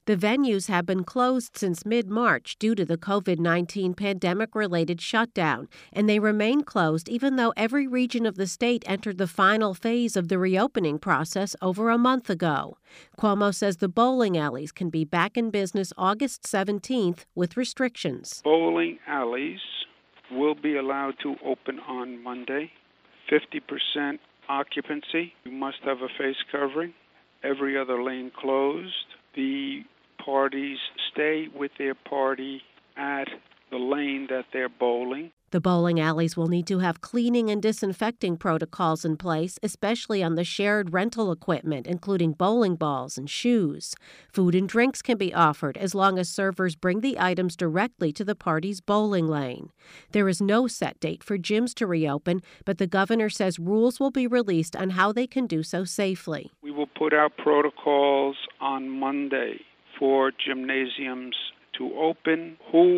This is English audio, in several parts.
The venues have been closed since mid-March due to the COVID-19 pandemic-related shutdown, and they remain closed even though every region of the state entered the final phase of the reopening process over a month ago. Cuomo says the bowling alleys can be back in business August 17th with restrictions. Bowling alleys will be allowed to open on Monday. 50% occupancy. You must have a face covering. Every other lane closed. The parties stay with their party at the lane that they're bowling. The bowling alleys will need to have cleaning and disinfecting protocols in place, especially on the shared rental equipment, including bowling balls and shoes. Food and drinks can be offered as long as servers bring the items directly to the party's bowling lane. There is no set date for gyms to reopen, but the governor says rules will be released on how they can do so safely. We will put out protocols on Monday for gymnasiums to open,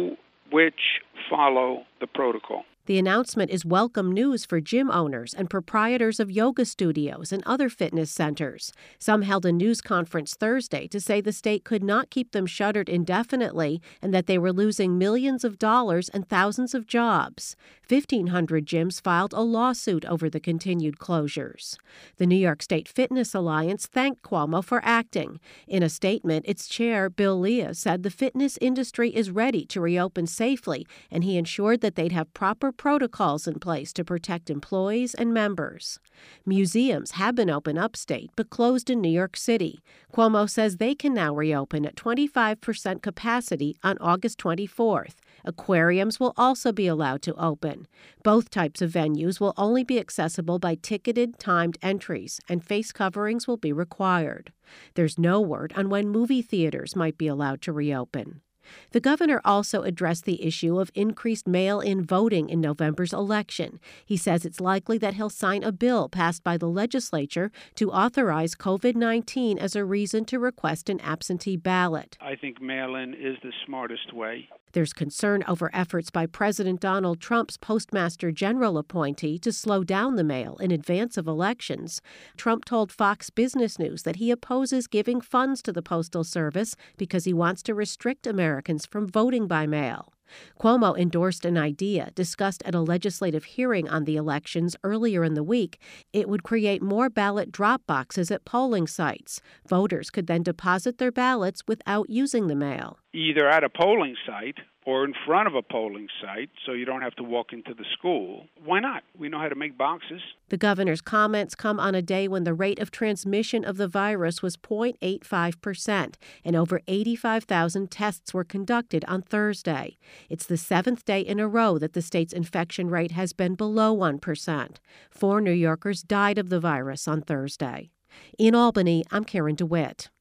which follow the protocol. The announcement is welcome news for gym owners and proprietors of yoga studios and other fitness centers. Some held a news conference Thursday to say the state could not keep them shuttered indefinitely and that they were losing millions of dollars and thousands of jobs. 1,500 gyms filed a lawsuit over the continued closures. The New York State Fitness Alliance thanked Cuomo for acting. In a statement, its chair, Bill Lea, said the fitness industry is ready to reopen safely, and he ensured that they'd have proper protocols in place to protect employees and members. Museums have been open upstate but closed in New York City. Cuomo says they can now reopen at 25% capacity on August 24th. Aquariums will also be allowed to open. Both types of venues will only be accessible by ticketed, timed entries, and face coverings will be required. There's no word on when movie theaters might be allowed to reopen. The governor also addressed the issue of increased mail-in voting in November's election. He says it's likely that he'll sign a bill passed by the legislature to authorize COVID-19 as a reason to request an absentee ballot. I think mail-in is the smartest way. There's concern over efforts by President Donald Trump's Postmaster General appointee to slow down the mail in advance of elections. Trump told Fox Business News that he opposes giving funds to the Postal Service because he wants to restrict Americans from voting by mail. Cuomo endorsed an idea discussed at a legislative hearing on the elections earlier in the week. It would create more ballot drop boxes at polling sites. Voters could then deposit their ballots without using the mail. Either at a polling site or in front of a polling site, so you don't have to walk into the school. Why not? We know how to make boxes. The governor's comments come on a day when the rate of transmission of the virus was 0.85%, and over 85,000 tests were conducted on Thursday. It's the seventh day in a row that the state's infection rate has been below 1%. 4 New Yorkers died of the virus on Thursday. In Albany, I'm Karen DeWitt.